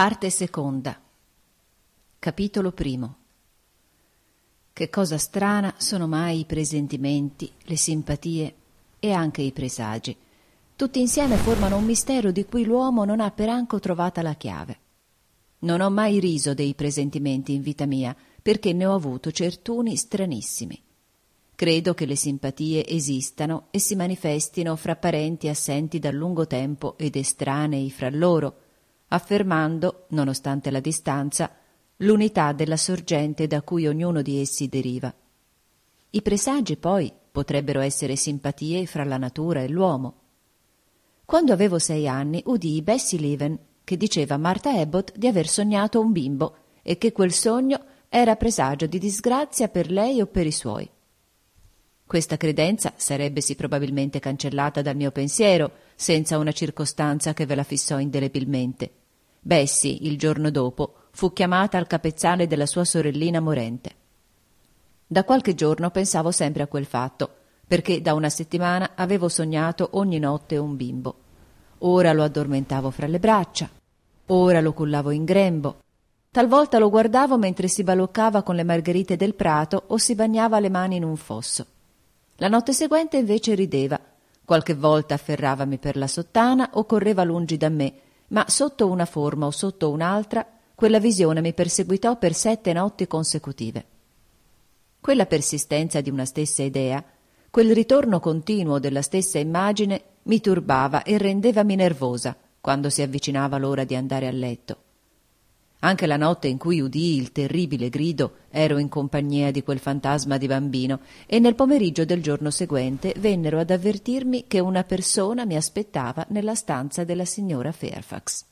Parte seconda. Capitolo primo. Che cosa strana sono mai i presentimenti, le simpatie e anche i presagi. Tutti insieme formano un mistero di cui l'uomo non ha peranco trovata la chiave. Non ho mai riso dei presentimenti in vita mia, perché ne ho avuto certuni stranissimi. Credo che le simpatie esistano e si manifestino fra parenti assenti da lungo tempo ed estranei fra loro, affermando, nonostante la distanza, l'unità della sorgente da cui ognuno di essi deriva. I presagi, poi, potrebbero essere simpatie fra la natura e l'uomo. Quando avevo 6 anni udii Bessie Leven che diceva a Martha Abbott di aver sognato un bimbo e che quel sogno era presagio di disgrazia per lei o per i suoi. Questa credenza sarebbe sì probabilmente cancellata dal mio pensiero senza una circostanza che ve la fissò indelebilmente. Bessie, il giorno dopo, fu chiamata al capezzale della sua sorellina morente. Da qualche giorno pensavo sempre a quel fatto, perché da una settimana avevo sognato ogni notte un bimbo. Ora lo addormentavo fra le braccia, ora lo cullavo in grembo, talvolta lo guardavo mentre si baloccava con le margherite del prato o si bagnava le mani in un fosso. La notte seguente invece rideva, qualche volta afferravami per la sottana o correva lungi da me, ma sotto una forma o sotto un'altra, quella visione mi perseguitò per 7 notti consecutive. Quella persistenza di una stessa idea, quel ritorno continuo della stessa immagine, mi turbava e rendevami nervosa quando si avvicinava l'ora di andare a letto. Anche la notte in cui udii il terribile grido ero in compagnia di quel fantasma di bambino e nel pomeriggio del giorno seguente vennero ad avvertirmi che una persona mi aspettava nella stanza della signora Fairfax.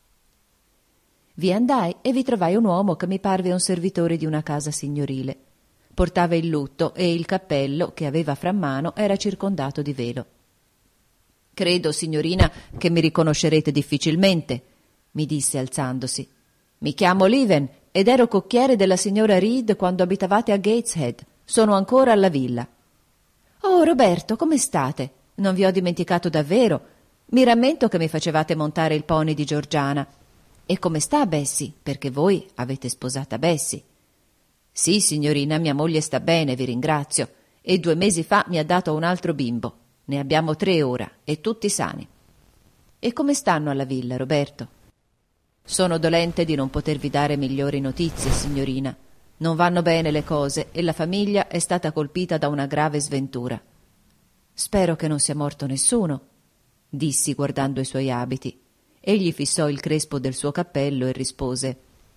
Vi andai e vi trovai un uomo che mi parve un servitore di una casa signorile. Portava il lutto e il cappello che aveva fra mano era circondato di velo. «Credo, signorina, che mi riconoscerete difficilmente», mi disse alzandosi. «Mi chiamo Leven ed ero cocchiere della signora Reed quando abitavate a Gateshead. Sono ancora alla villa». «Oh, Roberto, come state? Non vi ho dimenticato davvero. Mi rammento che mi facevate montare il pony di Georgiana. E come sta Bessie? Perché voi avete sposata Bessie». «Sì, signorina, mia moglie sta bene, vi ringrazio. E 2 mesi fa mi ha dato un altro bimbo. Ne abbiamo 3 ora, e tutti sani». «E come stanno alla villa, Roberto?» «Sono dolente di non potervi dare migliori notizie, signorina. Non vanno bene le cose e la famiglia è stata colpita da una grave sventura». «Spero che non sia morto nessuno», dissi guardando i suoi abiti. Egli fissò il crespo del suo cappello e rispose: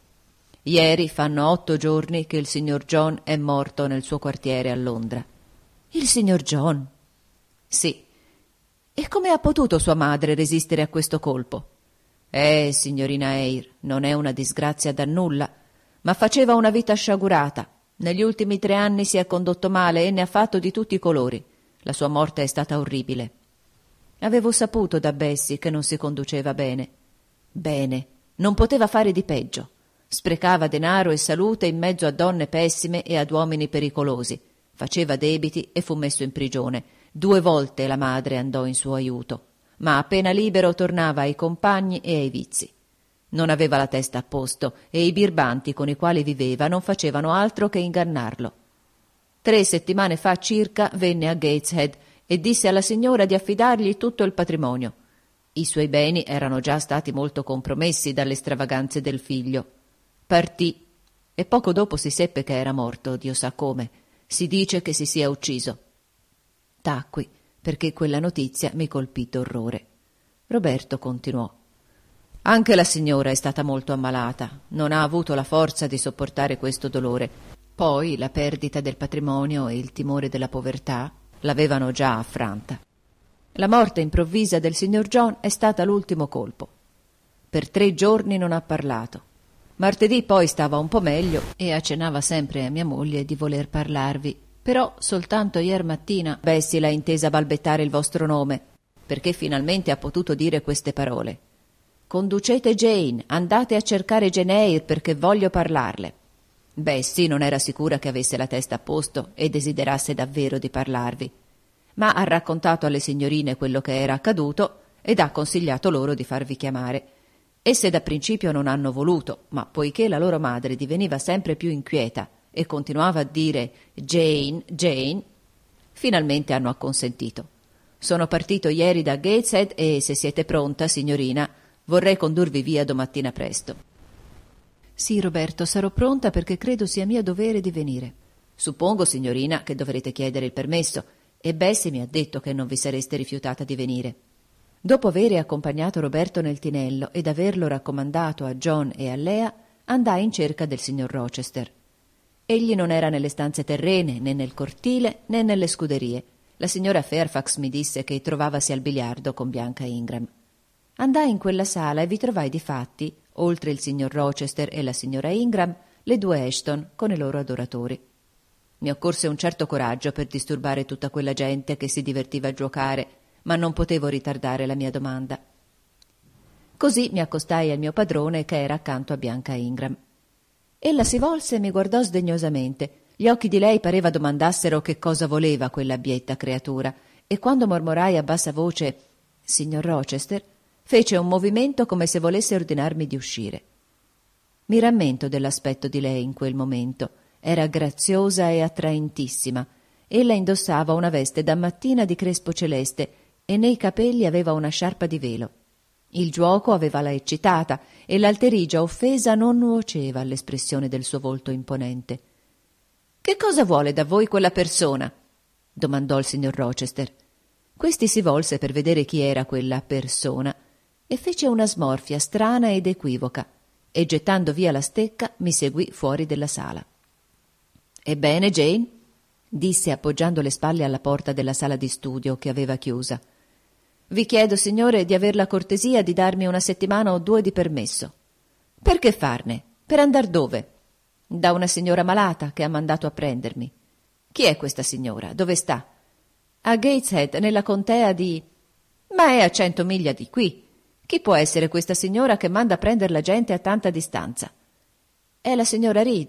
«Ieri fanno 8 giorni che il signor John è morto nel suo quartiere a Londra». «Il signor John?» «Sì». «E come ha potuto sua madre resistere a questo colpo?» Signorina Eyre, non è una disgrazia da nulla, ma faceva una vita sciagurata. Negli ultimi 3 anni si è condotto male e ne ha fatto di tutti i colori. La sua morte è stata orribile. Avevo saputo da Bessie che non si conduceva bene. Bene, non poteva fare di peggio. Sprecava denaro e salute in mezzo a donne pessime e ad uomini pericolosi. Faceva debiti e fu messo in prigione. 2 volte la madre andò in suo aiuto, ma appena libero tornava ai compagni e ai vizi. Non aveva la testa a posto e i birbanti con i quali viveva non facevano altro che ingannarlo. 3 settimane fa circa venne a Gateshead e disse alla signora di affidargli tutto il patrimonio. I suoi beni erano già stati molto compromessi dalle stravaganze del figlio. Partì e poco dopo si seppe che era morto, Dio sa come. Si dice che si sia ucciso. Tacqui, perché quella notizia mi colpì d'orrore. Roberto continuò. «Anche la signora è stata molto ammalata, non ha avuto la forza di sopportare questo dolore. Poi la perdita del patrimonio e il timore della povertà l'avevano già affranta. La morte improvvisa del signor John è stata l'ultimo colpo. Per 3 giorni non ha parlato. Martedì poi stava un po' meglio e accennava sempre a mia moglie di voler parlarvi. Però soltanto ier mattina Bessie l'ha intesa balbettare il vostro nome, perché finalmente ha potuto dire queste parole. «Conducete Jane, andate a cercare Jane Eyre perché voglio parlarle». Bessie non era sicura che avesse la testa a posto e desiderasse davvero di parlarvi, ma ha raccontato alle signorine quello che era accaduto ed ha consigliato loro di farvi chiamare. Esse da principio non hanno voluto, ma poiché la loro madre diveniva sempre più inquieta e continuava a dire Jane, Jane, finalmente hanno acconsentito. Sono partito ieri da Gateshead e, se siete pronta, signorina, vorrei condurvi via domattina presto. Sì, Roberto, sarò pronta perché credo sia mio dovere di venire. Suppongo, signorina, che dovrete chiedere il permesso, e Bessie mi ha detto che non vi sareste rifiutata di venire. Dopo avere accompagnato Roberto nel tinello ed averlo raccomandato a John e a Lea, andai in cerca del signor Rochester. Egli non era nelle stanze terrene, né nel cortile, né nelle scuderie. La signora Fairfax mi disse che trovavasi al biliardo con Bianca Ingram. Andai in quella sala e vi trovai difatti, oltre il signor Rochester e la signora Ingram, le due Ashton con i loro adoratori. Mi occorse un certo coraggio per disturbare tutta quella gente che si divertiva a giocare, ma non potevo ritardare la mia domanda. Così mi accostai al mio padrone che era accanto a Bianca Ingram. Ella si volse e mi guardò sdegnosamente. Gli occhi di lei pareva domandassero che cosa voleva quell'abbietta creatura, e quando mormorai a bassa voce «Signor Rochester», fece un movimento come se volesse ordinarmi di uscire. Mi rammento dell'aspetto di lei in quel momento. Era graziosa e attraentissima. Ella indossava una veste da mattina di crespo celeste e nei capelli aveva una sciarpa di velo. Il giuoco aveva-la eccitata e l'alterigia offesa non nuoceva all'espressione del suo volto imponente. «Che cosa vuole da voi quella persona?» domandò il signor Rochester. Questi si volse per vedere chi era quella persona e fece una smorfia strana ed equivoca e, gettando via la stecca, mi seguì fuori della sala. «Ebbene, Jane?» disse appoggiando le spalle alla porta della sala di studio che aveva chiusa. «Vi chiedo, signore, di aver la cortesia di darmi una settimana o 2 di permesso». «Per che farne? Per andar dove?» «Da una signora malata che ha mandato a prendermi». «Chi è questa signora? Dove sta?» «A Gateshead, nella contea di...» «Ma è a 100 miglia di qui. Chi può essere questa signora che manda a prendere la gente a tanta distanza?» «È la signora Reed».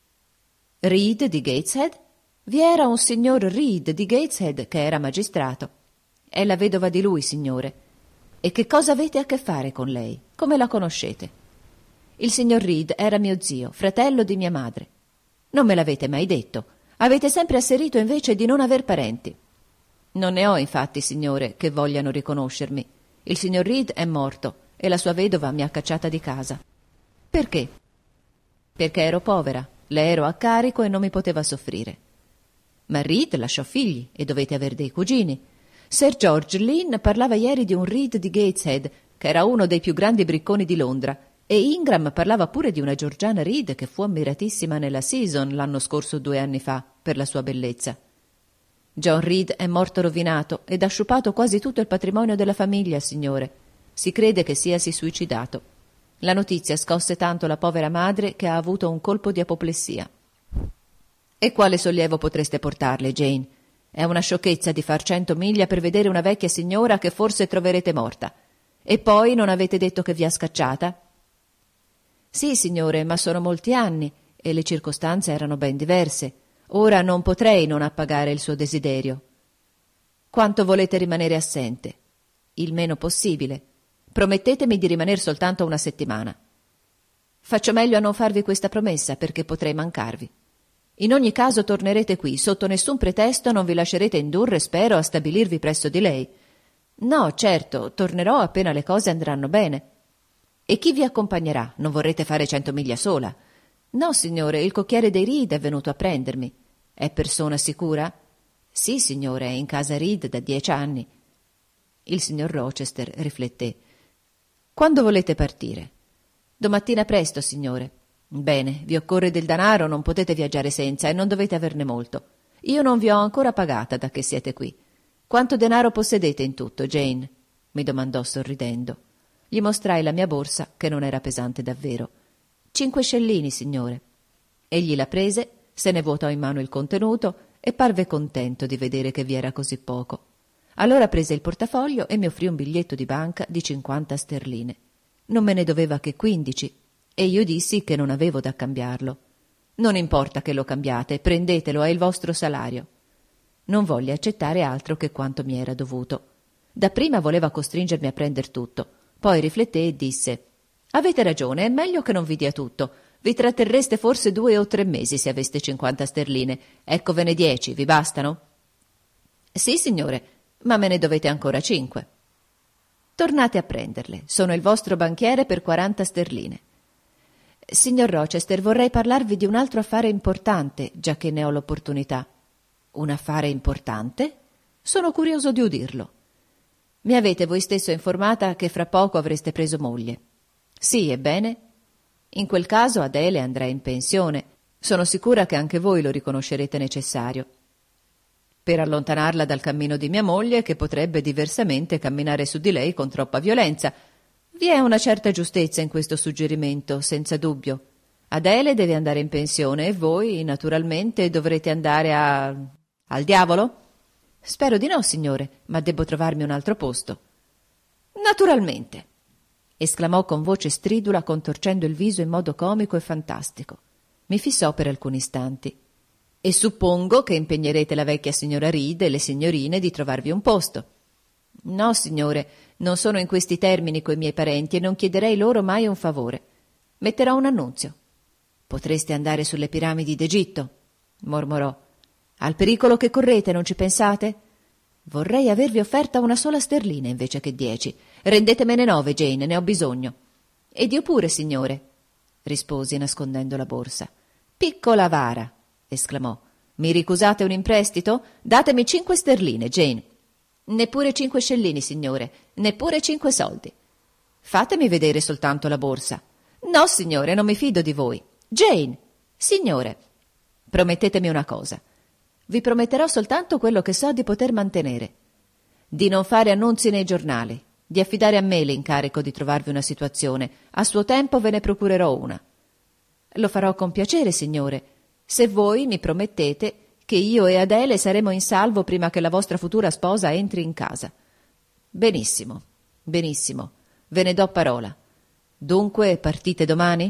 «Reed di Gateshead?» «Vi era un signor Reed di Gateshead che era magistrato». «È la vedova di lui, signore». «E che cosa avete a che fare con lei? Come la conoscete?» «Il signor Reed era mio zio, fratello di mia madre». «Non me l'avete mai detto. Avete sempre asserito invece di non aver parenti». «Non ne ho, infatti, signore, che vogliano riconoscermi. Il signor Reed è morto e la sua vedova mi ha cacciata di casa». «Perché?» «Perché ero povera, le ero a carico e non mi poteva soffrire». «Ma Reed lasciò figli e dovete aver dei cugini». Sir George Lynn parlava ieri di un Reed di Gateshead, che era uno dei più grandi bricconi di Londra, e Ingram parlava pure di una Georgiana Reed che fu ammiratissima nella Season l'anno scorso 2 anni fa per la sua bellezza. John Reed è morto rovinato ed ha sciupato quasi tutto il patrimonio della famiglia, signore. Si crede che siasi suicidato. La notizia scosse tanto la povera madre che ha avuto un colpo di apoplessia. E quale sollievo potreste portarle, Jane? È una sciocchezza di far 100 miglia per vedere una vecchia signora che forse troverete morta. E poi non avete detto che vi ha scacciata? Sì, signore, ma sono molti anni e le circostanze erano ben diverse. Ora non potrei non appagare il suo desiderio. Quanto volete rimanere assente? Il meno possibile. Promettetemi di rimanere soltanto una settimana. Faccio meglio a non farvi questa promessa perché potrei mancarvi. In ogni caso tornerete qui, sotto nessun pretesto non vi lascerete indurre, spero, a stabilirvi presso di lei. No, certo, tornerò appena le cose andranno bene. E chi vi accompagnerà? Non vorrete fare 100 miglia sola? No, signore, il cocchiere dei Reed è venuto a prendermi. È persona sicura? Sì, signore, è in casa Reed da 10 anni. Il signor Rochester rifletté. Quando volete partire? Domattina presto, signore. Bene, vi occorre del danaro, non potete viaggiare senza e non dovete averne molto. Io non vi ho ancora pagata da che siete qui. Quanto denaro possedete in tutto, Jane? Mi domandò sorridendo. Gli mostrai la mia borsa, che non era pesante davvero. 5 scellini, signore. Egli la prese, se ne vuotò in mano il contenuto e parve contento di vedere che vi era così poco. Allora prese il portafoglio e mi offrì un biglietto di banca di 50 sterline. Non me ne doveva che 15, e io dissi che non avevo da cambiarlo. Non importa che lo cambiate, prendetelo, è il vostro salario. Non volle accettare altro che quanto mi era dovuto. Dapprima voleva costringermi a prender tutto, poi rifletté e disse: Avete ragione, è meglio che non vi dia tutto. Vi tratterreste forse 2 o 3 mesi se aveste 50 sterline. Eccovene 10, vi bastano? Sì, signore, ma me ne dovete ancora 5. Tornate a prenderle. Sono il vostro banchiere per 40 sterline. Signor Rochester, vorrei parlarvi di un altro affare importante, già che ne ho l'opportunità. Un affare importante? Sono curioso di udirlo. Mi avete voi stesso informata che fra poco avreste preso moglie. Sì, ebbene? In quel caso Adele andrà in pensione. Sono sicura che anche voi lo riconoscerete necessario. Per allontanarla dal cammino di mia moglie, che potrebbe diversamente camminare su di lei con troppa violenza. Vi è una certa giustezza in questo suggerimento, senza dubbio. Adele deve andare in pensione e voi, naturalmente, dovrete andare al diavolo? Spero di no, signore, ma debbo trovarmi un altro posto. Naturalmente, esclamò con voce stridula, contorcendo il viso in modo comico e fantastico. Mi fissò per alcuni istanti. E suppongo che impegnerete la vecchia signora Reed e le signorine di trovarvi un posto. No, signore, non sono in questi termini coi miei parenti e non chiederei loro mai un favore. Metterò un annunzio. Potreste andare sulle piramidi d'Egitto, mormorò. Al pericolo che correte, non ci pensate? Vorrei avervi offerta una sola sterlina invece che 10. Rendetemene 9, Jane, ne ho bisogno. Ed io pure, signore, risposi nascondendo la borsa. Piccola avara, esclamò. Mi ricusate un imprestito? Datemi 5 sterline, Jane. Neppure 5 scellini, signore, neppure 5 soldi. Fatemi vedere soltanto la borsa. No, signore, non mi fido di voi. Jane, signore, promettetemi una cosa. Vi prometterò soltanto quello che so di poter mantenere. Di non fare annunzi nei giornali, di affidare a me l'incarico di trovarvi una situazione. A suo tempo ve ne procurerò una. Lo farò con piacere, signore, se voi mi promettete che io e Adele saremo in salvo prima che la vostra futura sposa entri in casa. Benissimo, benissimo, ve ne do parola. Dunque partite domani?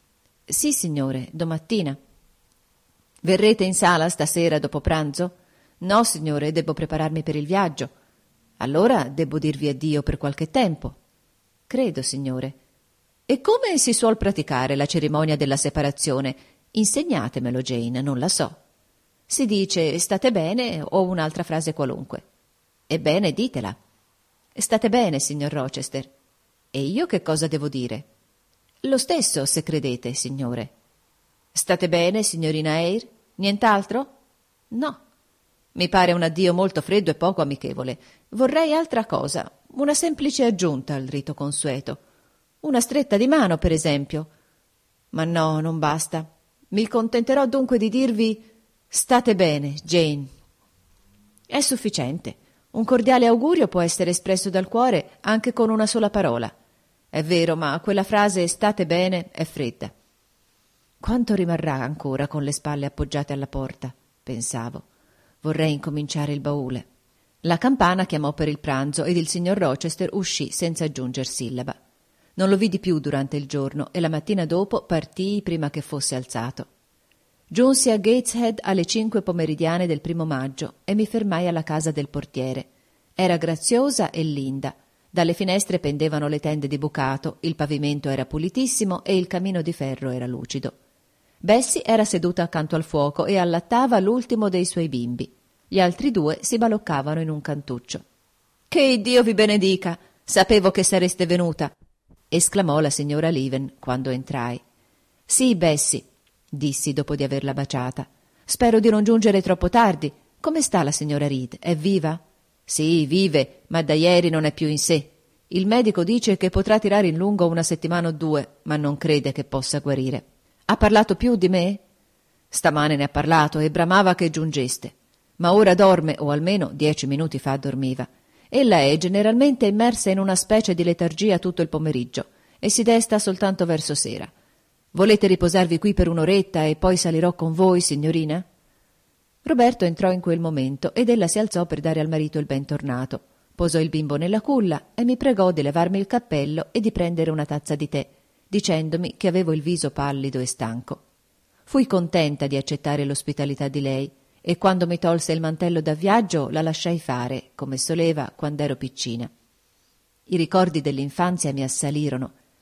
Sì, signore, domattina. Verrete in sala stasera dopo pranzo? No, signore, debbo prepararmi per il viaggio. Allora debbo dirvi addio per qualche tempo. Credo, signore. E come si suol praticare la cerimonia della separazione? Insegnatemelo, Jane, non la so. Si dice state bene o un'altra frase qualunque. Ebbene, ditela. State bene, signor Rochester. E io che cosa devo dire? Lo stesso, se credete, signore. State bene, signorina Eyre? Nient'altro? No. Mi pare un addio molto freddo e poco amichevole. Vorrei altra cosa, una semplice aggiunta al rito consueto. Una stretta di mano, per esempio. Ma no, non basta. Mi contenterò dunque di dirvi state bene, Jane. È sufficiente. Un cordiale augurio può essere espresso dal cuore anche con una sola parola. È vero, ma quella frase state bene è fredda. Quanto rimarrà ancora con le spalle appoggiate alla porta? Pensavo. Vorrei incominciare il baule. La campana chiamò per il pranzo ed il signor Rochester uscì senza aggiunger sillaba. Non lo vidi più durante il giorno e la mattina dopo partii prima che fosse alzato. Giunsi a Gateshead alle 5 pomeridiane del 1° maggio e mi fermai alla casa del portiere. Era graziosa e linda. Dalle finestre pendevano le tende di bucato, il pavimento era pulitissimo e il camino di ferro era lucido. Bessie era seduta accanto al fuoco e allattava l'ultimo dei suoi bimbi. Gli altri 2 si baloccavano in un cantuccio. «Che Dio vi benedica! Sapevo che sareste venuta!» esclamò la signora Leven quando entrai. «Sì, Bessie», dissi dopo di averla baciata. «Spero di non giungere troppo tardi. Come sta la signora Reed? È viva?» «Sì, vive, ma da ieri non è più in sé. Il medico dice che potrà tirare in lungo 1 settimana o 2, ma non crede che possa guarire. Ha parlato più di me?» «Stamane ne ha parlato e bramava che giungeste. Ma ora dorme, o almeno 10 minuti fa dormiva. Ella è generalmente immersa in una specie di letargia tutto il pomeriggio e si desta soltanto verso sera. Volete riposarvi qui per un'oretta e poi salirò con voi, signorina?» Roberto entrò in quel momento ed ella si alzò per dare al marito il bentornato. Posò il bimbo nella culla e mi pregò di levarmi il cappello e di prendere una tazza di tè, dicendomi che avevo il viso pallido e stanco. Fui contenta di accettare l'ospitalità di lei e quando mi tolse il mantello da viaggio la lasciai fare, come soleva quando ero piccina. I ricordi dell'infanzia mi assalirono,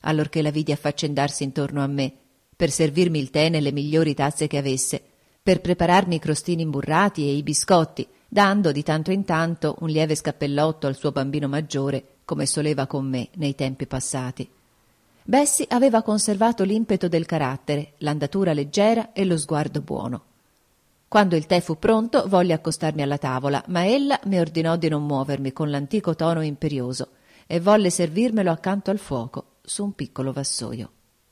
allorché la vidi affaccendarsi intorno a me, per servirmi il tè nelle migliori tazze che avesse, per prepararmi i crostini imburrati e i biscotti, dando di tanto in tanto un lieve scappellotto al suo bambino maggiore, come soleva con me nei tempi passati. Bessie aveva conservato l'impeto del carattere, l'andatura leggera e lo sguardo buono. Quando il tè fu pronto, volli accostarmi alla tavola, ma ella mi ordinò di non muovermi con l'antico tono imperioso e volle servirmelo accanto al fuoco, su un piccolo vassoio.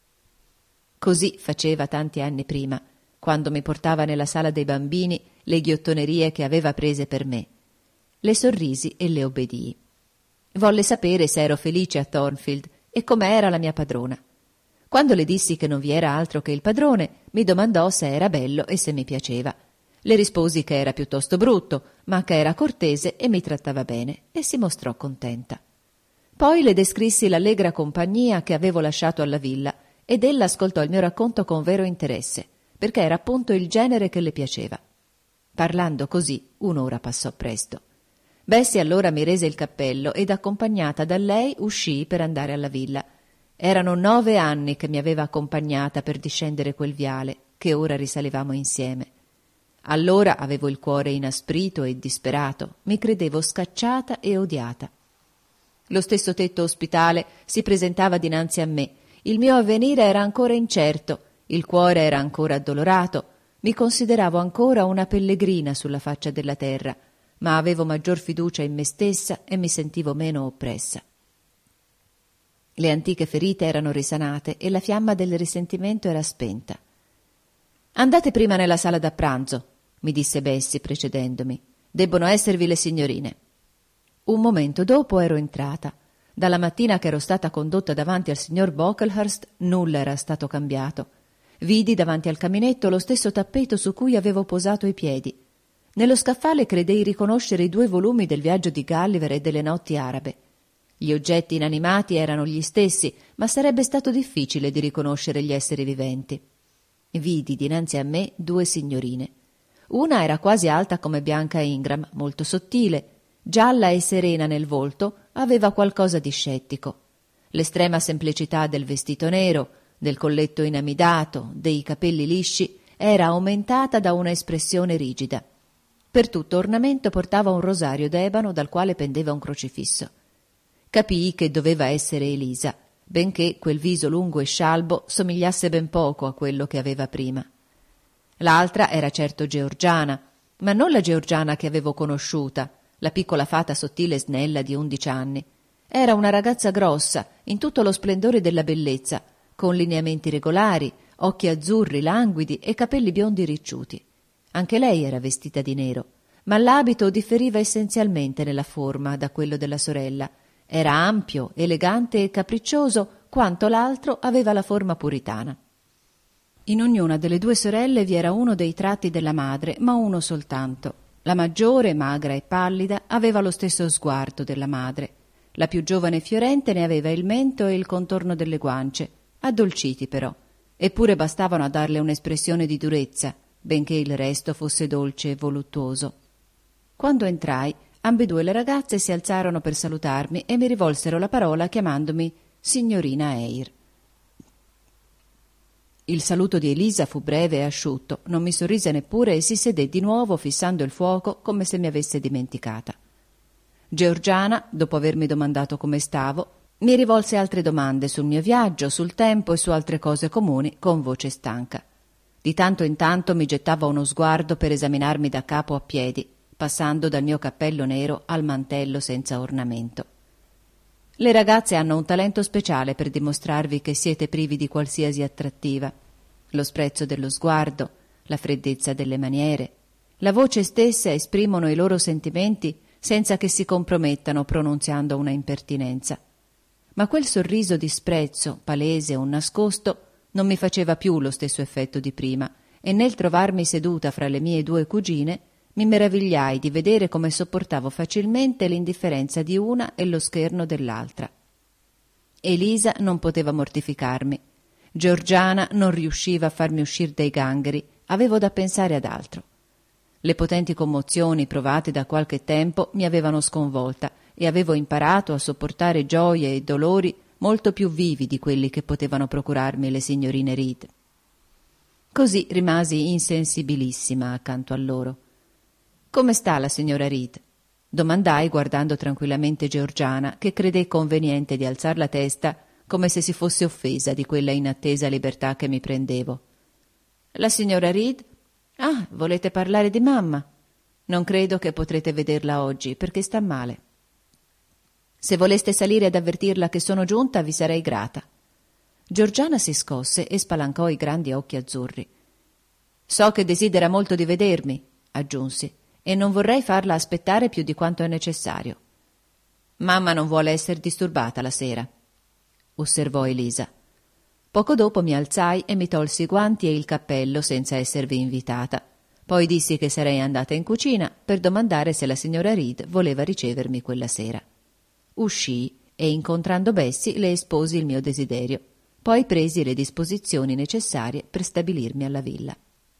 Così faceva tanti anni prima, quando mi portava nella sala dei bambini le ghiottonerie che aveva prese per me. Le sorrisi e le obbedii. Volle sapere se ero felice a Thornfield e come era la mia padrona. Quando le dissi che non vi era altro che il padrone, mi domandò se era bello e se mi piaceva. Le risposi che era piuttosto brutto, ma che era cortese e mi trattava bene, e si mostrò contenta. Poi le descrissi l'allegra compagnia che avevo lasciato alla villa, ed ella ascoltò il mio racconto con vero interesse, perché era appunto il genere che le piaceva. Parlando così, un'ora passò presto. Bessie allora mi rese il cappello ed accompagnata da lei uscii per andare alla villa. Erano 9 anni che mi aveva accompagnata per discendere quel viale, che ora risalivamo insieme. Allora avevo il cuore inasprito e disperato, mi credevo scacciata e odiata. Lo stesso tetto ospitale si presentava dinanzi a me, il mio avvenire era ancora incerto, il cuore era ancora addolorato, mi consideravo ancora una pellegrina sulla faccia della terra, ma avevo maggior fiducia in me stessa e mi sentivo meno oppressa. Le antiche ferite erano risanate e la fiamma del risentimento era spenta. «Andate prima nella sala da pranzo», mi disse Bessie precedendomi. «Debbono esservi le signorine». Un momento dopo ero entrata. Dalla mattina che ero stata condotta davanti al signor Brocklehurst nulla era stato cambiato. Vidi davanti al caminetto lo stesso tappeto su cui avevo posato i piedi. Nello scaffale credei riconoscere i 2 volumi del Viaggio di Gulliver e delle Notti arabe. Gli oggetti inanimati erano gli stessi, ma sarebbe stato difficile di riconoscere gli esseri viventi. Vidi dinanzi a me 2 signorine. Una era quasi alta come Bianca Ingram, molto sottile, gialla e serena nel volto, aveva qualcosa di scettico. L'estrema semplicità del vestito nero, del colletto inamidato, dei capelli lisci, era aumentata da una espressione rigida. Per tutto ornamento portava un rosario d'ebano dal quale pendeva un crocifisso. Capii che doveva essere Elisa, benché quel viso lungo e scialbo somigliasse ben poco a quello che aveva prima. L'altra era certo Georgiana, ma non la Georgiana che avevo conosciuta, la piccola fata sottile e snella di 11 anni. Era una ragazza grossa, in tutto lo splendore della bellezza, con lineamenti regolari, occhi azzurri languidi e capelli biondi ricciuti. Anche lei era vestita di nero, ma l'abito differiva essenzialmente nella forma da quello della sorella. Era ampio, elegante e capriccioso, quanto l'altro aveva la forma puritana. In ognuna delle 2 sorelle vi era uno dei tratti della madre, ma uno soltanto. La maggiore, magra e pallida, aveva lo stesso sguardo della madre. La più giovane e fiorente ne aveva il mento e il contorno delle guance, addolciti però, eppure bastavano a darle un'espressione di durezza, benché il resto fosse dolce e voluttuoso. Quando entrai, ambedue le ragazze si alzarono per salutarmi e mi rivolsero la parola chiamandomi signorina Eyre. Il saluto di Elisa fu breve e asciutto, non mi sorrise neppure e si sedé di nuovo fissando il fuoco come se mi avesse dimenticata. Georgiana, dopo avermi domandato come stavo, mi rivolse altre domande sul mio viaggio, sul tempo e su altre cose comuni con voce stanca. Di tanto in tanto mi gettava uno sguardo per esaminarmi da capo a piedi, passando dal mio cappello nero al mantello senza ornamento. Le ragazze hanno un talento speciale per dimostrarvi che siete privi di qualsiasi attrattiva. Lo sprezzo dello sguardo, la freddezza delle maniere, la voce stessa esprimono i loro sentimenti senza che si compromettano pronunziando una impertinenza. Ma quel sorriso di sprezzo, palese o nascosto, non mi faceva più lo stesso effetto di prima, e nel trovarmi seduta fra le mie 2 cugine mi meravigliai di vedere come sopportavo facilmente l'indifferenza di una e lo scherno dell'altra. Elisa non poteva mortificarmi. Georgiana non riusciva a farmi uscire dai gangheri, avevo da pensare ad altro. Le potenti commozioni provate da qualche tempo mi avevano sconvolta e avevo imparato a sopportare gioie e dolori molto più vivi di quelli che potevano procurarmi le signorine Reed. Così rimasi insensibilissima accanto a loro. «Come sta la signora Reed?» domandai guardando tranquillamente Georgiana, che credé conveniente di alzar la testa come se si fosse offesa di quella inattesa libertà che mi prendevo. «La signora Reed? Ah, volete parlare di mamma? Non credo che potrete vederla oggi, perché sta male. Se voleste salire ad avvertirla che sono giunta, vi sarei grata». Georgiana si scosse e spalancò i grandi occhi azzurri. «So che desidera molto di vedermi», aggiunsi, «e non vorrei farla aspettare più di quanto è necessario». «Mamma non vuole essere disturbata la sera», osservò Elisa. Poco dopo mi alzai e mi tolsi i guanti e il cappello senza esservi invitata. Poi dissi che sarei andata in cucina per domandare se la signora Reed voleva ricevermi quella sera. Uscii e, incontrando Bessie, le esposi il mio desiderio. Poi presi le disposizioni necessarie per stabilirmi alla villa.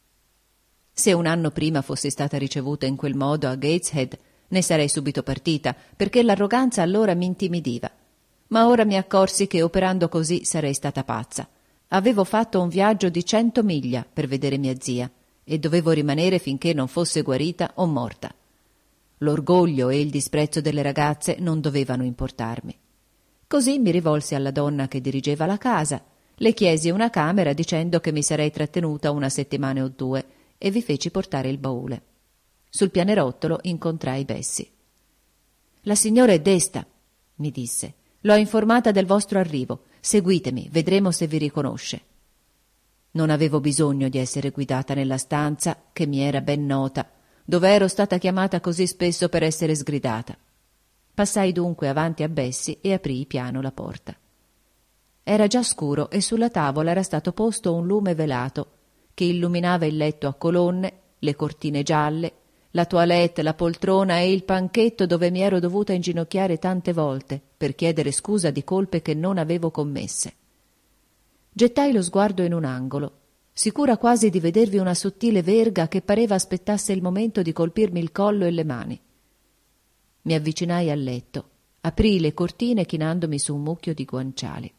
Se un anno prima fossi stata ricevuta in quel modo a Gateshead, ne sarei subito partita, perché l'arroganza allora mi intimidiva. Ma ora mi accorsi che operando così sarei stata pazza. Avevo fatto un viaggio di 100 miglia per vedere mia zia e dovevo rimanere finché non fosse guarita o morta. L'orgoglio e il disprezzo delle ragazze non dovevano importarmi. Così mi rivolsi alla donna che dirigeva la casa, le chiesi una camera dicendo che mi sarei trattenuta una settimana o 2 e vi feci portare il baule. Sul pianerottolo incontrai Bessie. «La signora è desta», mi disse. «L'ho informata del vostro arrivo. Seguitemi, vedremo se vi riconosce». Non avevo bisogno di essere guidata nella stanza, che mi era ben nota, dove ero stata chiamata così spesso per essere sgridata. Passai dunque avanti a Bessie e aprii piano la porta. Era già scuro e sulla tavola era stato posto un lume velato che illuminava il letto a colonne, le cortine gialle, la toilette, la poltrona e il panchetto dove mi ero dovuta inginocchiare tante volte per chiedere scusa di colpe che non avevo commesse. Gettai lo sguardo in un angolo, sicura quasi di vedervi una sottile verga che pareva aspettasse il momento di colpirmi il collo e le mani. Mi avvicinai al letto, aprii le cortine chinandomi su un mucchio di guanciali.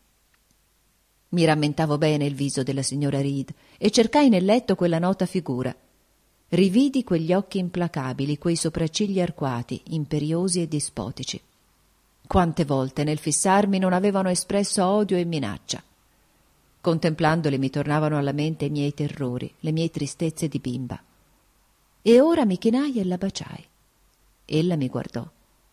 Mi rammentavo bene il viso della signora Reed e cercai nel letto quella nota figura. Rividi quegli occhi implacabili, quei sopraccigli arcuati, imperiosi e dispotici. Quante volte nel fissarmi non avevano espresso odio e minaccia. Contemplandoli mi tornavano alla mente i miei terrori, le mie tristezze di bimba. E ora mi chinai e la baciai. Ella mi guardò.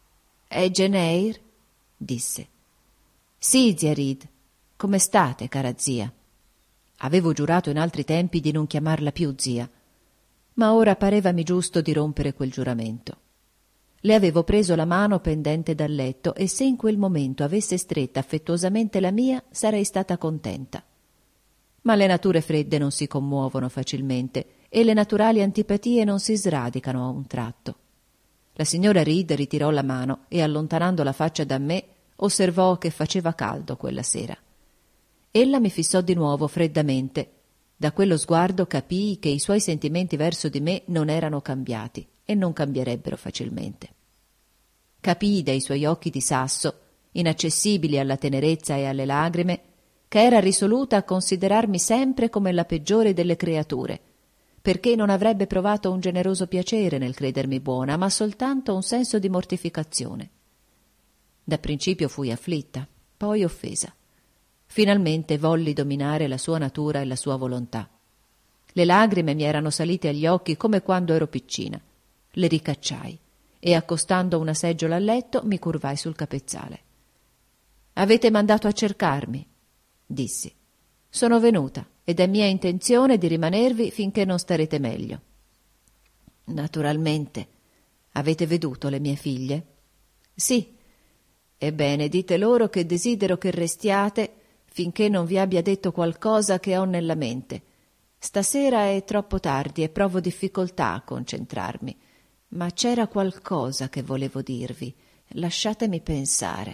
«È Jane Eyre?» disse. «Sì, zia Reed. Come state, cara zia?» Avevo giurato in altri tempi di non chiamarla più zia, ma ora parevami giusto di rompere quel giuramento. Le avevo preso la mano pendente dal letto e se in quel momento avesse stretta affettuosamente la mia sarei stata contenta. Ma le nature fredde non si commuovono facilmente e le naturali antipatie non si sradicano a un tratto. La signora Reed ritirò la mano e, allontanando la faccia da me, osservò che faceva caldo quella sera. Ella mi fissò di nuovo freddamente. Da quello sguardo capii che i suoi sentimenti verso di me non erano cambiati e non cambierebbero facilmente. Capii dai suoi occhi di sasso, inaccessibili alla tenerezza e alle lagrime, che era risoluta a considerarmi sempre come la peggiore delle creature, perché non avrebbe provato un generoso piacere nel credermi buona, ma soltanto un senso di mortificazione. Da principio fui afflitta, poi offesa. Finalmente volli dominare la sua natura e la sua volontà. Le lagrime mi erano salite agli occhi come quando ero piccina. Le ricacciai e, accostando una seggiola al letto, mi curvai sul capezzale. «Avete mandato a cercarmi?» dissi. «Sono venuta ed è mia intenzione di rimanervi finché non starete meglio». «Naturalmente. Avete veduto le mie figlie?» «Sì. Ebbene, dite loro che desidero che restiate finché non vi abbia detto qualcosa che ho nella mente. Stasera è troppo tardi e provo difficoltà a concentrarmi, ma c'era qualcosa che volevo dirvi. Lasciatemi pensare».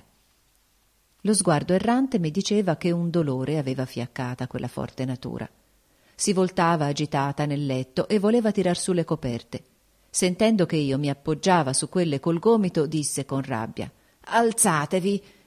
Lo sguardo errante mi diceva che un dolore aveva fiaccata quella forte natura. Si voltava agitata nel letto e voleva tirar su le coperte. Sentendo che io mi appoggiava su quelle col gomito, disse con rabbia: «Alzatevi,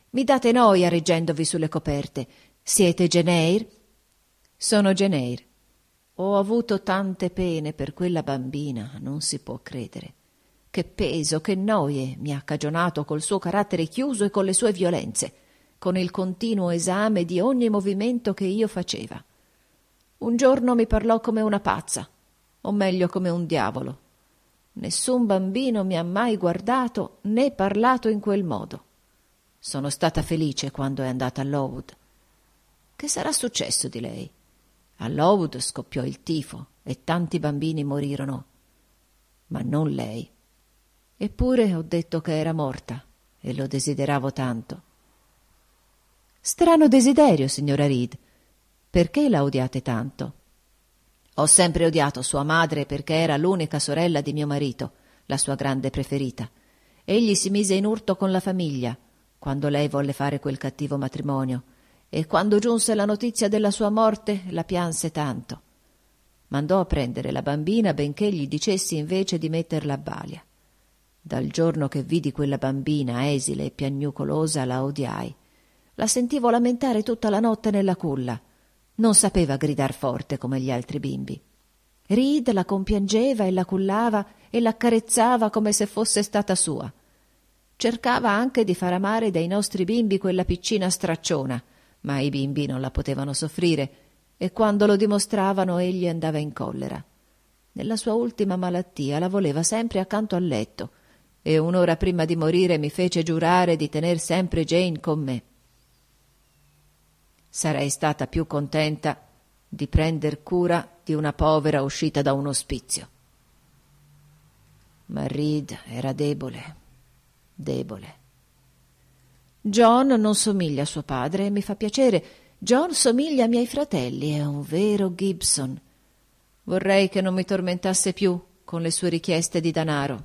Mi date noia reggendovi sulle coperte. Siete Geneir? Sono Geneir. Ho avuto tante pene per quella bambina, non si può credere. Che peso, che noie mi ha cagionato col suo carattere chiuso e con le sue violenze, con il continuo esame di ogni movimento che io faceva. Un giorno mi parlò come una pazza, o meglio come un diavolo. Nessun bambino mi ha mai guardato né parlato in quel modo. Sono stata felice quando è andata a Lowood. Che sarà successo di lei? A Lowood scoppiò il tifo e tanti bambini morirono, ma non lei. Eppure ho detto che era morta e lo desideravo tanto. Strano desiderio, signora Reed. Perché la odiate tanto? Ho sempre odiato sua madre perché era l'unica sorella di mio marito, la sua grande preferita. Egli si mise in urto con la famiglia quando lei volle fare quel cattivo matrimonio, e quando giunse la notizia della sua morte la pianse tanto. Mandò a prendere la bambina benché gli dicessi invece di metterla a balia. Dal giorno che vidi quella bambina esile e piagnucolosa la odiai. La sentivo lamentare tutta la notte nella culla. Non sapeva gridar forte come gli altri bimbi. Reed la compiangeva e la cullava e l'accarezzava come se fosse stata sua. Cercava anche di far amare dai nostri bimbi quella piccina stracciona, ma i bimbi non la potevano soffrire e quando lo dimostravano egli andava in collera. Nella sua ultima malattia la voleva sempre accanto al letto e un'ora prima di morire mi fece giurare di tener sempre Jane con me. Sarei stata più contenta di prender cura di una povera uscita da un ospizio. Ma Reed era debole. John non somiglia a suo padre e mi fa piacere. John somiglia ai miei fratelli, è un vero Gibson. Vorrei che non mi tormentasse più con le sue richieste di danaro.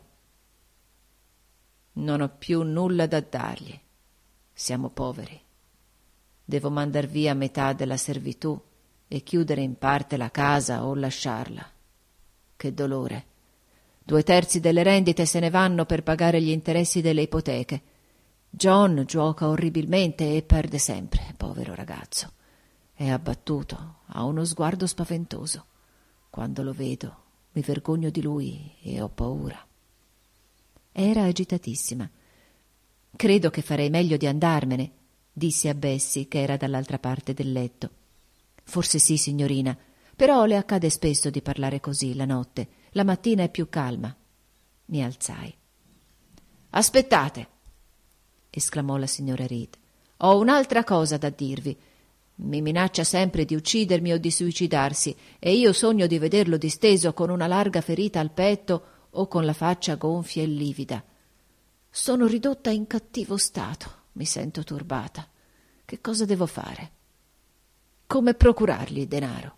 Non ho più nulla da dargli. Siamo poveri. Devo mandar via metà della servitù e chiudere in parte la casa o lasciarla. Che dolore. 2/3 delle rendite se ne vanno per pagare gli interessi delle ipoteche. John gioca orribilmente e perde sempre, povero ragazzo. È abbattuto, ha uno sguardo spaventoso. Quando lo vedo mi vergogno di lui e ho paura. Era agitatissima. Credo che farei meglio di andarmene, disse a Bessie, che era dall'altra parte del letto. Forse sì, signorina, però le accade spesso di parlare così la notte. La mattina è più calma. Mi alzai. Aspettate, esclamò la signora Reed. Ho un'altra cosa da dirvi. Mi minaccia sempre di uccidermi o di suicidarsi e io sogno di vederlo disteso con una larga ferita al petto o con la faccia gonfia e livida. Sono ridotta in cattivo stato, mi sento turbata. Che cosa devo fare? Come procurargli il denaro?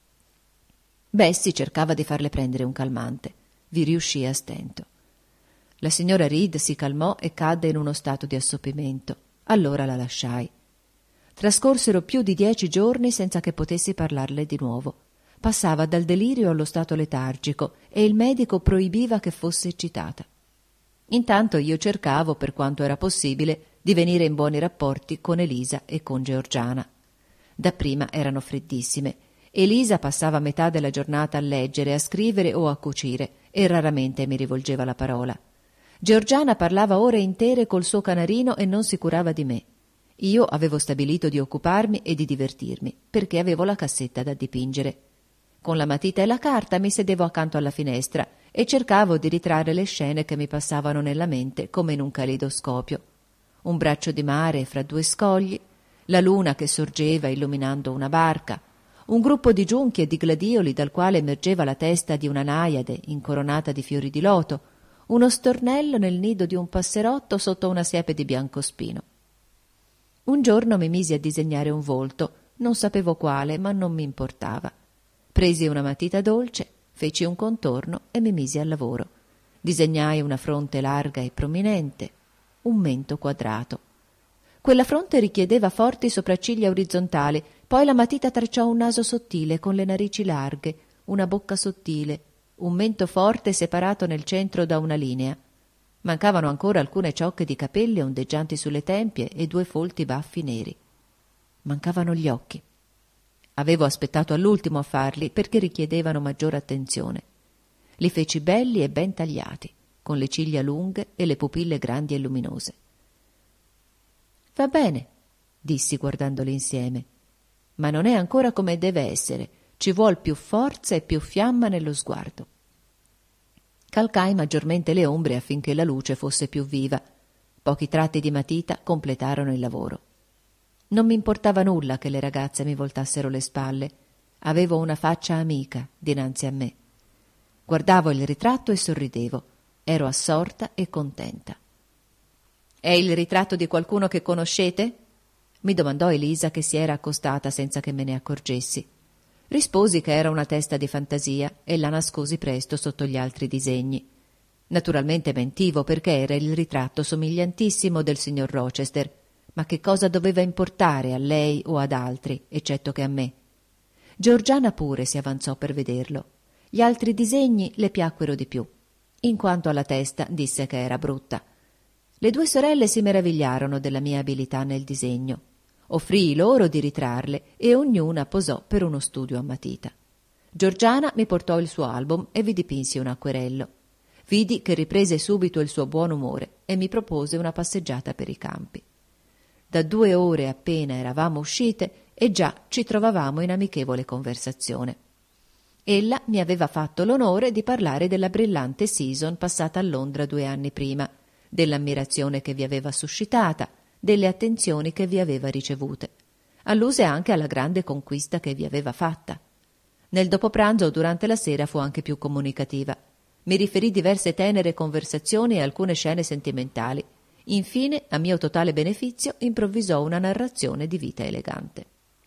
Bessie cercava di farle prendere un calmante. Vi riuscì a stento. La signora Reed si calmò e cadde in uno stato di assopimento. Allora la lasciai. Trascorsero più di 10 giorni senza che potessi parlarle di nuovo. Passava dal delirio allo stato letargico e il medico proibiva che fosse eccitata. Intanto io cercavo, per quanto era possibile, di venire in buoni rapporti con Elisa e con Georgiana. Dapprima erano freddissime. Elisa passava metà della giornata a leggere, a scrivere o a cucire e raramente mi rivolgeva la parola. Georgiana parlava ore intere col suo canarino e non si curava di me. Io avevo stabilito di occuparmi e di divertirmi, perché avevo la cassetta da dipingere. Con la matita e la carta mi sedevo accanto alla finestra e cercavo di ritrarre le scene che mi passavano nella mente come in un calidoscopio. Un braccio di mare fra 2 scogli, la luna che sorgeva illuminando una barca, un gruppo di giunchi e di gladioli dal quale emergeva la testa di una naiade incoronata di fiori di loto, uno stornello nel nido di un passerotto sotto una siepe di biancospino. Un giorno mi misi a disegnare un volto, non sapevo quale, ma non mi importava. Presi una matita dolce, feci un contorno e mi misi al lavoro. Disegnai una fronte larga e prominente, un mento quadrato. Quella fronte richiedeva forti sopracciglia orizzontali, poi la matita tracciò un naso sottile con le narici larghe, una bocca sottile, un mento forte separato nel centro da una linea. Mancavano ancora alcune ciocche di capelli ondeggianti sulle tempie e 2 folti baffi neri. Mancavano gli occhi. Avevo aspettato all'ultimo a farli perché richiedevano maggiore attenzione. Li feci belli e ben tagliati, con le ciglia lunghe e le pupille grandi e luminose. «Va bene», dissi guardandoli insieme, «ma non è ancora come deve essere. Ci vuol più forza e più fiamma nello sguardo». Calcai maggiormente le ombre affinché la luce fosse più viva. Pochi tratti di matita completarono il lavoro. Non mi importava nulla che le ragazze mi voltassero le spalle. Avevo una faccia amica dinanzi a me. Guardavo il ritratto e sorridevo. Ero assorta e contenta. «È il ritratto di qualcuno che conoscete?» mi domandò Elisa, che si era accostata senza che me ne accorgessi. Risposi che era una testa di fantasia e la nascosi presto sotto gli altri disegni. Naturalmente mentivo, perché era il ritratto somigliantissimo del signor Rochester, ma che cosa doveva importare a lei o ad altri, eccetto che a me? Georgiana pure si avanzò per vederlo. Gli altri disegni le piacquero di più. In quanto alla testa, disse che era brutta. Le 2 sorelle si meravigliarono della mia abilità nel disegno. Offrii loro di ritrarle e ognuna posò per uno studio a matita. Georgiana mi portò il suo album e vi dipinsi un acquerello. Vidi che riprese subito il suo buon umore e mi propose una passeggiata per i campi. Da 2 ore appena eravamo uscite e già ci trovavamo in amichevole conversazione. Ella mi aveva fatto l'onore di parlare della brillante season passata a Londra 2 anni prima, dell'ammirazione che vi aveva suscitata, delle attenzioni che vi aveva ricevute. Alluse anche alla grande conquista che vi aveva fatta. Nel dopopranzo o durante la sera fu anche più comunicativa. Mi riferì diverse tenere conversazioni e alcune scene sentimentali. Infine, a mio totale beneficio, improvvisò una narrazione di vita elegante.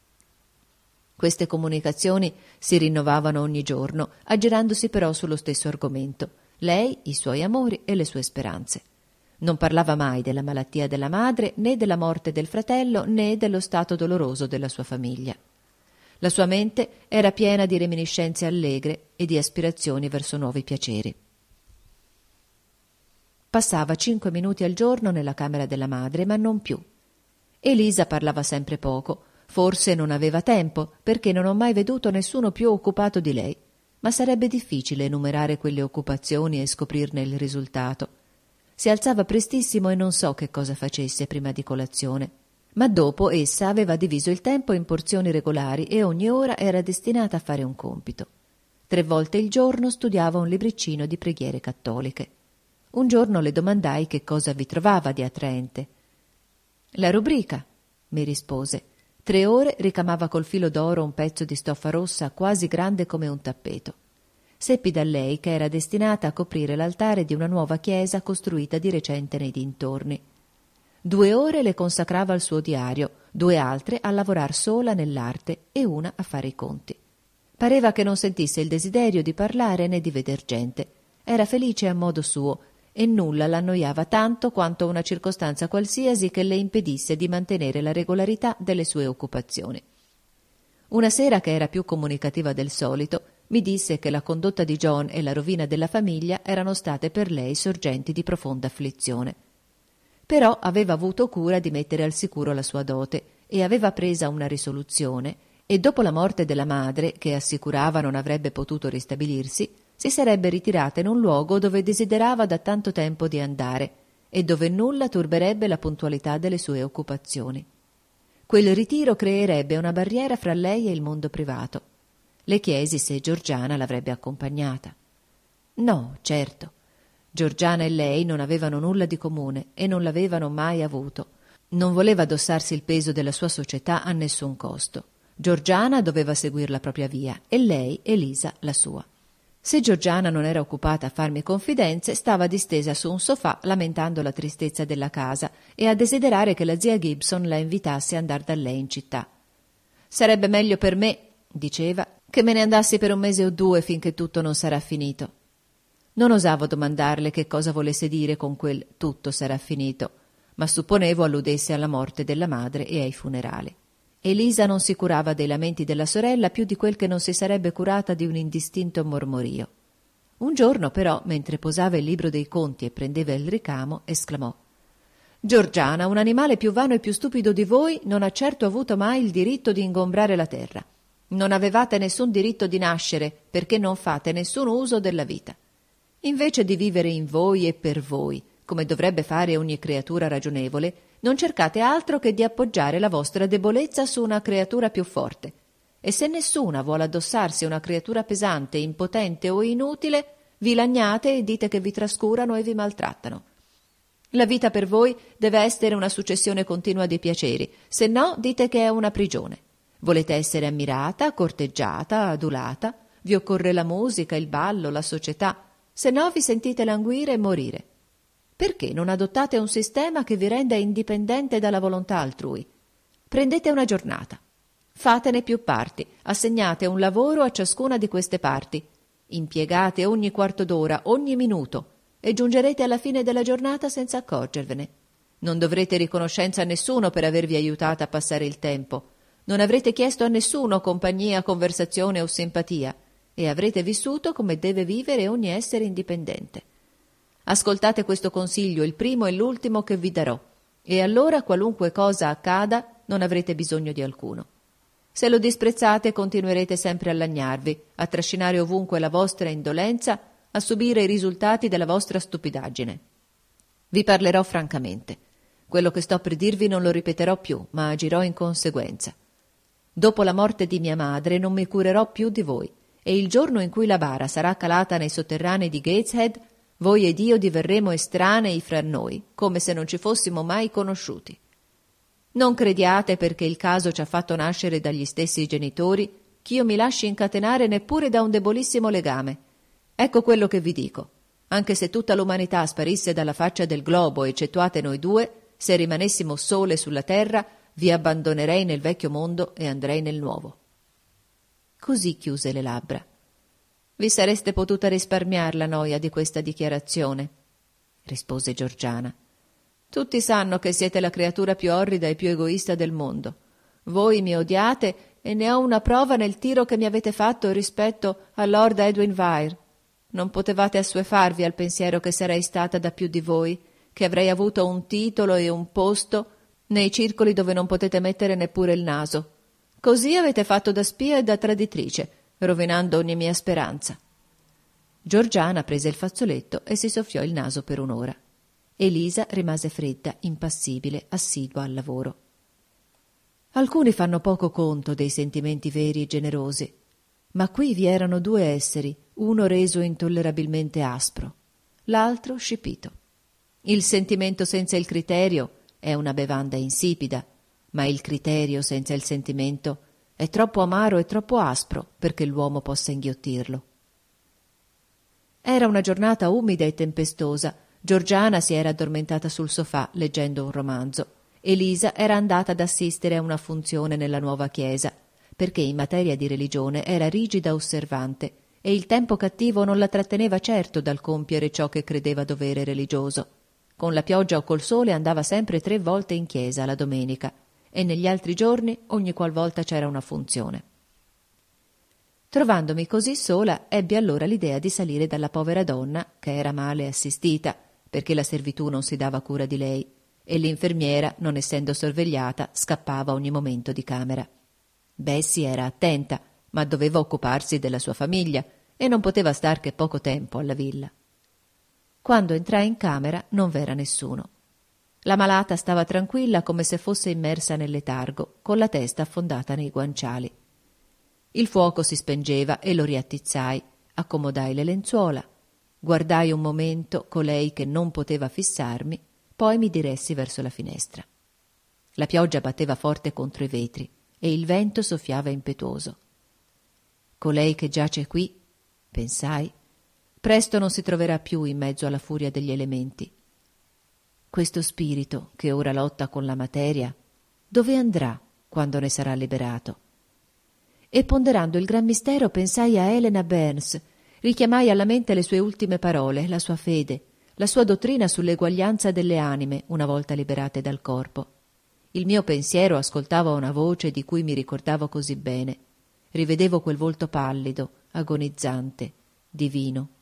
Queste comunicazioni si rinnovavano ogni giorno, aggirandosi però sullo stesso argomento: lei, i suoi amori e le sue speranze. Non parlava mai della malattia della madre, né della morte del fratello, né dello stato doloroso della sua famiglia. La sua mente era piena di reminiscenze allegre e di aspirazioni verso nuovi piaceri. Passava 5 minuti al giorno nella camera della madre, ma non più. Elisa parlava sempre poco. Forse non aveva tempo, perché non ho mai veduto nessuno più occupato di lei, ma sarebbe difficile enumerare quelle occupazioni e scoprirne il risultato. Si alzava prestissimo e non so che cosa facesse prima di colazione, ma dopo essa aveva diviso il tempo in porzioni regolari e ogni ora era destinata a fare un compito. 3 volte il giorno studiava un libriccino di preghiere cattoliche. Un giorno le domandai che cosa vi trovava di attraente. «La rubrica», mi rispose. 3 ore ricamava col filo d'oro un pezzo di stoffa rossa quasi grande come un tappeto. Seppi da lei che era destinata a coprire l'altare di una nuova chiesa costruita di recente nei dintorni. 2 ore le consacrava al suo diario, 2 altre a lavorar sola nell'arte e una a fare i conti. Pareva che non sentisse il desiderio di parlare né di veder gente. Era felice a modo suo e nulla l'annoiava tanto quanto una circostanza qualsiasi che le impedisse di mantenere la regolarità delle sue occupazioni. Una sera, che era più comunicativa del solito, mi disse che la condotta di John e la rovina della famiglia erano state per lei sorgenti di profonda afflizione. Però aveva avuto cura di mettere al sicuro la sua dote e aveva presa una risoluzione, e dopo la morte della madre, che assicurava non avrebbe potuto ristabilirsi, si sarebbe ritirata in un luogo dove desiderava da tanto tempo di andare e dove nulla turberebbe la puntualità delle sue occupazioni. Quel ritiro creerebbe una barriera fra lei e il mondo privato. Le chiesi se Georgiana l'avrebbe accompagnata. No, certo. Georgiana e lei non avevano nulla di comune e non l'avevano mai avuto. Non voleva addossarsi il peso della sua società a nessun costo. Georgiana doveva seguir la propria via e lei, Elisa, la sua. Se Georgiana non era occupata a farmi confidenze, stava distesa su un sofà lamentando la tristezza della casa e a desiderare che la zia Gibson la invitasse a andar da lei in città. «Sarebbe meglio per me», diceva, «che me ne andassi per 1 mese o 2 finché tutto non sarà finito». Non osavo domandarle che cosa volesse dire con quel «tutto sarà finito», ma supponevo alludesse alla morte della madre e ai funerali. Elisa non si curava dei lamenti della sorella più di quel che non si sarebbe curata di un indistinto mormorio. Un giorno, però, mentre posava il libro dei conti e prendeva il ricamo, esclamò: «Giorgiana, un animale più vano e più stupido di voi non ha certo avuto mai il diritto di ingombrare la terra. Non avevate nessun diritto di nascere, perché non fate nessun uso della vita. Invece di vivere in voi e per voi, come dovrebbe fare ogni creatura ragionevole, non cercate altro che di appoggiare la vostra debolezza su una creatura più forte. E se nessuna vuole addossarsi a una creatura pesante, impotente o inutile, vi lagnate e dite che vi trascurano e vi maltrattano. La vita per voi deve essere una successione continua di piaceri, se no dite che è una prigione. Volete essere ammirata, corteggiata, adulata, vi occorre la musica, il ballo, la società, se no vi sentite languire e morire. Perché non adottate un sistema che vi renda indipendente dalla volontà altrui? Prendete una giornata, fatene più parti, assegnate un lavoro a ciascuna di queste parti, impiegate ogni quarto d'ora, ogni minuto, e giungerete alla fine della giornata senza accorgervene. Non dovrete riconoscenza a nessuno per avervi aiutata a passare il tempo. Non avrete chiesto a nessuno compagnia, conversazione o simpatia, e avrete vissuto come deve vivere ogni essere indipendente. Ascoltate questo consiglio, il primo e l'ultimo che vi darò, e allora qualunque cosa accada non avrete bisogno di alcuno. Se lo disprezzate continuerete sempre a lagnarvi, a trascinare ovunque la vostra indolenza, a subire i risultati della vostra stupidaggine. Vi parlerò francamente. Quello che sto per dirvi non lo ripeterò più, ma agirò in conseguenza. Dopo la morte di mia madre non mi curerò più di voi, e il giorno in cui la bara sarà calata nei sotterranei di Gateshead, voi ed io diverremo estranei fra noi, come se non ci fossimo mai conosciuti. Non crediate, perché il caso ci ha fatto nascere dagli stessi genitori, ch'io mi lasci incatenare neppure da un debolissimo legame. Ecco quello che vi dico. Anche se tutta l'umanità sparisse dalla faccia del globo, eccettuate noi due, se rimanessimo sole sulla terra, vi abbandonerei nel vecchio mondo e andrei nel nuovo. Così chiuse le labbra. Vi sareste potuta risparmiar la noia di questa dichiarazione, rispose Giorgiana. Tutti sanno che siete la creatura più orrida e più egoista del mondo. Voi mi odiate e ne ho una prova nel tiro che mi avete fatto rispetto a Lord Edwin Vere. Non potevate assuefarvi al pensiero che sarei stata da più di voi, che avrei avuto un titolo e un posto nei circoli dove non potete mettere neppure il naso. Così avete fatto da spia e da traditrice, rovinando ogni mia speranza. Giorgiana prese il fazzoletto e si soffiò il naso per un'ora. Elisa rimase fredda, impassibile, assidua al lavoro. Alcuni fanno poco conto dei sentimenti veri e generosi, ma qui vi erano due esseri, uno reso intollerabilmente aspro, l'altro scipito. Il sentimento senza il criterio è una bevanda insipida, ma il criterio senza il sentimento è troppo amaro e troppo aspro perché l'uomo possa inghiottirlo. Era una giornata umida e tempestosa. Giorgiana si era addormentata sul sofà leggendo un romanzo. Elisa era andata ad assistere a una funzione nella nuova chiesa, perché in materia di religione era rigida osservante e il tempo cattivo non la tratteneva certo dal compiere ciò che credeva dovere religioso. Con la pioggia o col sole andava sempre 3 volte in chiesa la domenica e negli altri giorni ogni qualvolta c'era una funzione. Trovandomi così sola, ebbi allora l'idea di salire dalla povera donna, che era male assistita, perché la servitù non si dava cura di lei, e l'infermiera, non essendo sorvegliata, scappava ogni momento di camera. Bessie era attenta, ma doveva occuparsi della sua famiglia e non poteva star che poco tempo alla villa. Quando entrai in camera non v'era nessuno. La malata stava tranquilla come se fosse immersa nel letargo, con la testa affondata nei guanciali. Il fuoco si spengeva e lo riattizzai, accomodai le lenzuola, guardai un momento colei che non poteva fissarmi, poi mi diressi verso la finestra. La pioggia batteva forte contro i vetri e il vento soffiava impetuoso. Colei che giace qui, pensai, presto non si troverà più in mezzo alla furia degli elementi. Questo spirito che ora lotta con la materia, dove andrà quando ne sarà liberato? E ponderando il gran mistero pensai a Helena Burns, richiamai alla mente le sue ultime parole, la sua fede, la sua dottrina sull'eguaglianza delle anime una volta liberate dal corpo. Il mio pensiero ascoltava una voce di cui mi ricordavo così bene. Rivedevo quel volto pallido, agonizzante, divino.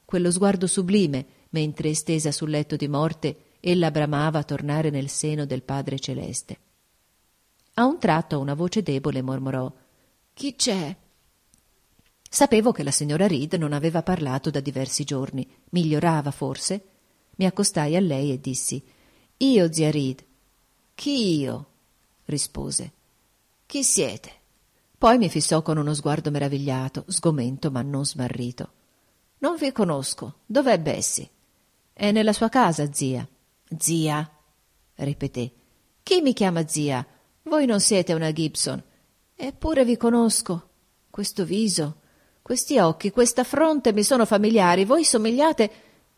quello sguardo sublime, mentre stesa sul letto di morte ella bramava a tornare nel seno del Padre Celeste. A un tratto una voce debole mormorò: «Chi c'è?» Sapevo che la signora Reed non aveva parlato da diversi giorni. Migliorava, forse? Mi accostai a lei e dissi: «Io, zia Reed». «Chi io?» rispose. «Chi siete?» Poi mi fissò con uno sguardo meravigliato, sgomento ma non smarrito. «Non vi conosco. Dov'è Bessie?» «È nella sua casa, zia». «Zia?» ripeté. «Chi mi chiama zia? Voi non siete una Gibson. Eppure vi conosco. Questo viso, questi occhi, questa fronte mi sono familiari. Voi somigliate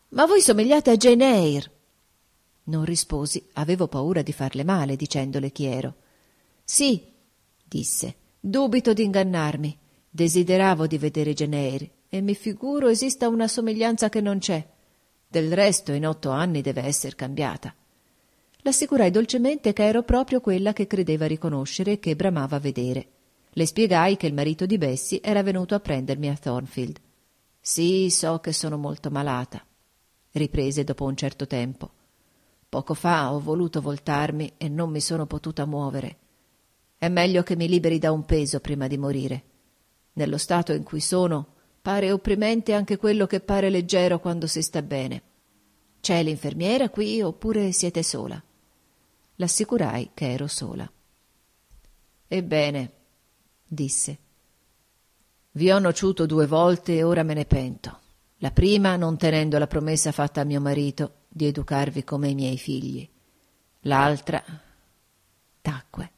a Jane Eyre». Non risposi, avevo paura di farle male dicendole chi ero. «Sì», disse, «dubito di ingannarmi. Desideravo di vedere Jane Eyre e mi figuro esista una somiglianza che non c'è. Del resto in 8 anni deve esser cambiata». L'assicurai dolcemente che ero proprio quella che credeva riconoscere e che bramava vedere. Le spiegai che il marito di Bessie era venuto a prendermi a Thornfield. «Sì, so che sono molto malata», riprese dopo un certo tempo. «Poco fa ho voluto voltarmi e non mi sono potuta muovere. È meglio che mi liberi da un peso prima di morire. Nello stato in cui sono, pare opprimente anche quello che pare leggero quando si sta bene. C'è l'infermiera qui oppure siete sola?» L'assicurai che ero sola. «Ebbene», disse, «vi ho nociuto 2 volte e ora me ne pento. La prima non tenendo la promessa fatta a mio marito di educarvi come i miei figli. L'altra…» Tacque.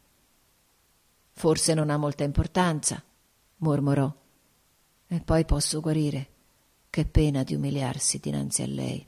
«Forse non ha molta importanza», mormorò. «E poi posso guarire. Che pena di umiliarsi dinanzi a lei».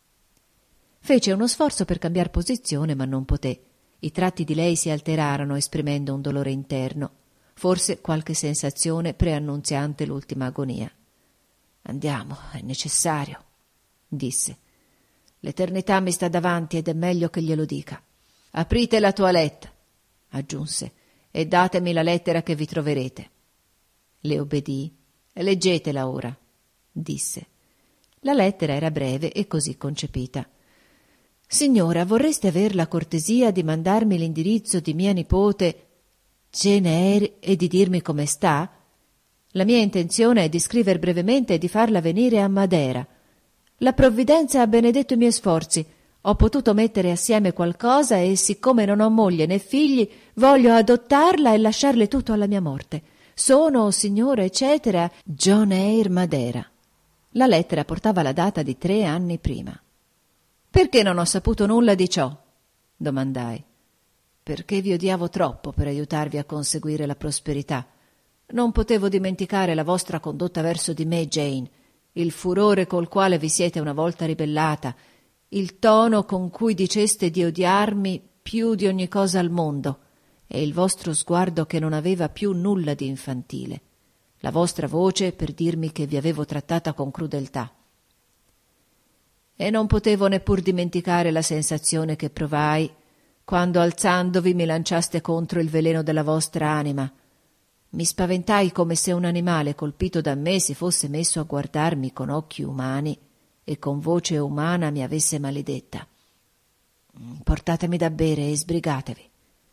Fece uno sforzo per cambiar posizione, ma non poté. I tratti di lei si alterarono, esprimendo un dolore interno, forse qualche sensazione preannunziante l'ultima agonia. «Andiamo, è necessario», disse. «L'eternità mi sta davanti ed è meglio che glielo dica. Aprite la toilette», aggiunse, «e datemi la lettera che vi troverete». Le obbedii. «Leggetela ora», disse. La lettera era breve e così concepita. «Signora, vorreste aver la cortesia di mandarmi l'indirizzo di mia nipote Jane Eyre e di dirmi come sta? La mia intenzione è di scriver brevemente e di farla venire a Madera. La provvidenza ha benedetto i miei sforzi. Ho potuto mettere assieme qualcosa e, siccome non ho moglie né figli, voglio adottarla e lasciarle tutto alla mia morte. Sono, signore, eccetera, John Eyre, Madera». La lettera portava la data di 3 anni prima. «Perché non ho saputo nulla di ciò?» domandai. «Perché vi odiavo troppo per aiutarvi a conseguire la prosperità. Non potevo dimenticare la vostra condotta verso di me, Jane, il furore col quale vi siete una volta ribellata, il tono con cui diceste di odiarmi più di ogni cosa al mondo, e il vostro sguardo che non aveva più nulla di infantile, la vostra voce per dirmi che vi avevo trattata con crudeltà. E non potevo neppur dimenticare la sensazione che provai quando, alzandovi, mi lanciaste contro il veleno della vostra anima. Mi spaventai come se un animale colpito da me si fosse messo a guardarmi con occhi umani e con voce umana mi avesse maledetta. Portatemi da bere e sbrigatevi».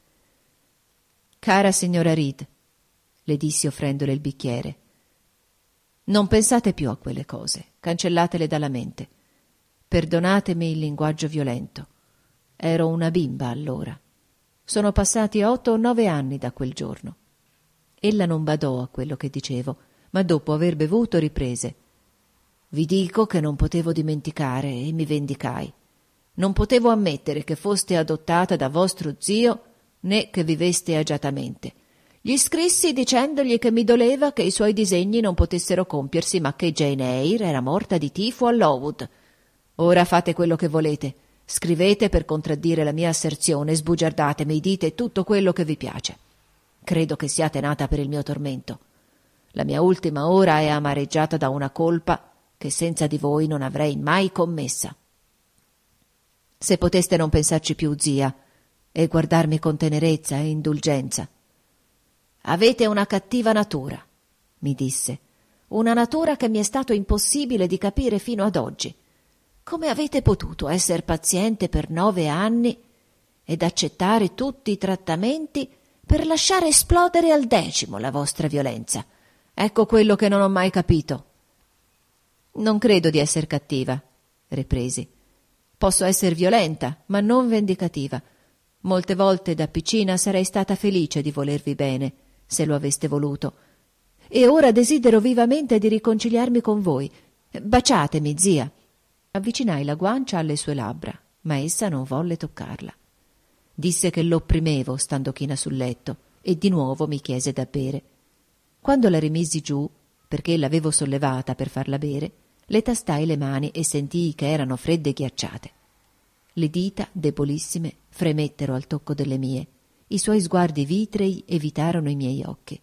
«Cara signora Reed», le dissi offrendole il bicchiere, «non pensate più a quelle cose, cancellatele dalla mente. Perdonatemi il linguaggio violento. Ero una bimba allora. Sono passati 8 o 9 anni da quel giorno». Ella non badò a quello che dicevo, ma dopo aver bevuto riprese. «Vi dico che non potevo dimenticare e mi vendicai. Non potevo ammettere che foste adottata da vostro zio né che viveste agiatamente. Gli scrissi dicendogli che mi doleva che i suoi disegni non potessero compiersi, ma che Jane Eyre era morta di tifo a Lowood. Ora fate quello che volete. Scrivete per contraddire la mia asserzione, sbugiardatemi, dite tutto quello che vi piace. Credo che siate nata per il mio tormento. La mia ultima ora è amareggiata da una colpa che senza di voi non avrei mai commessa. Se poteste non pensarci più, zia, e guardarmi con tenerezza e indulgenza. Avete una cattiva natura, mi disse. una natura che mi è stato impossibile di capire fino ad oggi. Come avete potuto essere paziente per 9 anni ed accettare tutti i trattamenti per lasciare esplodere al 10° la vostra violenza? Ecco quello che non ho mai capito. Non credo di essere cattiva, ripresi. Posso essere violenta, ma non vendicativa. Molte volte da piccina sarei stata felice di volervi bene, se lo aveste voluto. E ora desidero vivamente di riconciliarmi con voi. Baciatemi, zia. Avvicinai la guancia alle sue labbra, ma essa non volle toccarla. Disse che l'opprimevo stando china sul letto e di nuovo mi chiese da bere. Quando la rimisi giù, perché l'avevo sollevata per farla bere, le tastai le mani e sentii che erano fredde e ghiacciate. Le dita, debolissime, fremettero al tocco delle mie. I suoi sguardi vitrei evitarono i miei occhi.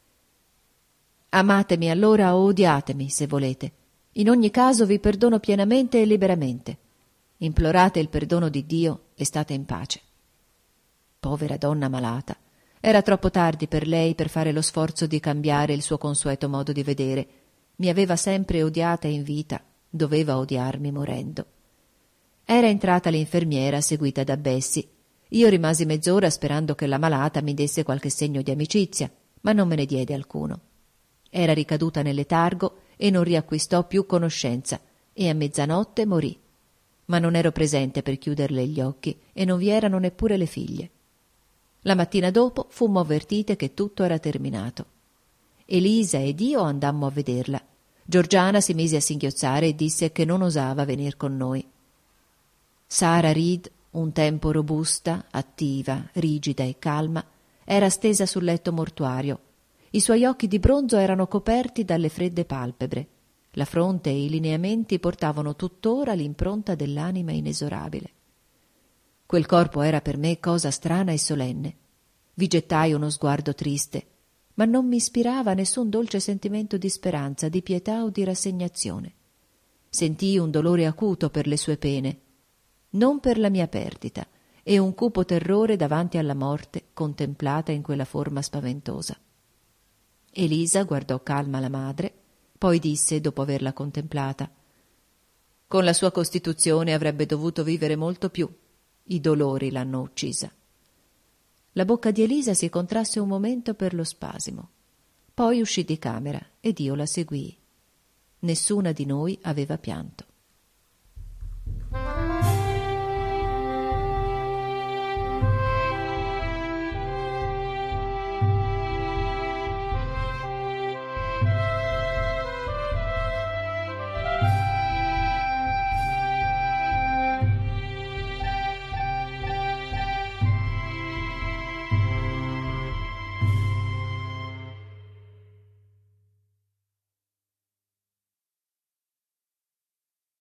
Amatemi allora o odiatemi, se volete. In ogni caso vi perdono pienamente e liberamente. Implorate il perdono di Dio e state in pace. Povera donna malata. Era troppo tardi per lei per fare lo sforzo di cambiare il suo consueto modo di vedere. Mi aveva sempre odiata in vita, doveva odiarmi morendo. Era entrata l'infermiera seguita da Bessie. Io rimasi mezz'ora sperando che la malata mi desse qualche segno di amicizia, ma non me ne diede alcuno. Era ricaduta nel letargo e non riacquistò più conoscenza, e a mezzanotte morì. Ma non ero presente per chiuderle gli occhi e non vi erano neppure le figlie. La mattina dopo fummo avvertite che tutto era terminato. Elisa ed io andammo a vederla. Giorgiana si mise a singhiozzare e disse che non osava venir con noi. Sara Reed, un tempo robusta, attiva, rigida e calma, era stesa sul letto mortuario. I suoi occhi di bronzo erano coperti dalle fredde palpebre. La fronte e i lineamenti portavano tuttora l'impronta dell'anima inesorabile. Quel corpo era per me cosa strana e solenne. Vi gettai uno sguardo triste, ma non mi ispirava nessun dolce sentimento di speranza, di pietà o di rassegnazione. Sentii un dolore acuto per le sue pene, non per la mia perdita, e un cupo terrore davanti alla morte contemplata in quella forma spaventosa. Elisa guardò calma la madre, poi disse, dopo averla contemplata: «Con la sua costituzione avrebbe dovuto vivere molto più. I dolori l'hanno uccisa». La bocca di Elisa si contrasse un momento per lo spasimo. Poi uscì di camera ed io la seguii. Nessuna di noi aveva pianto.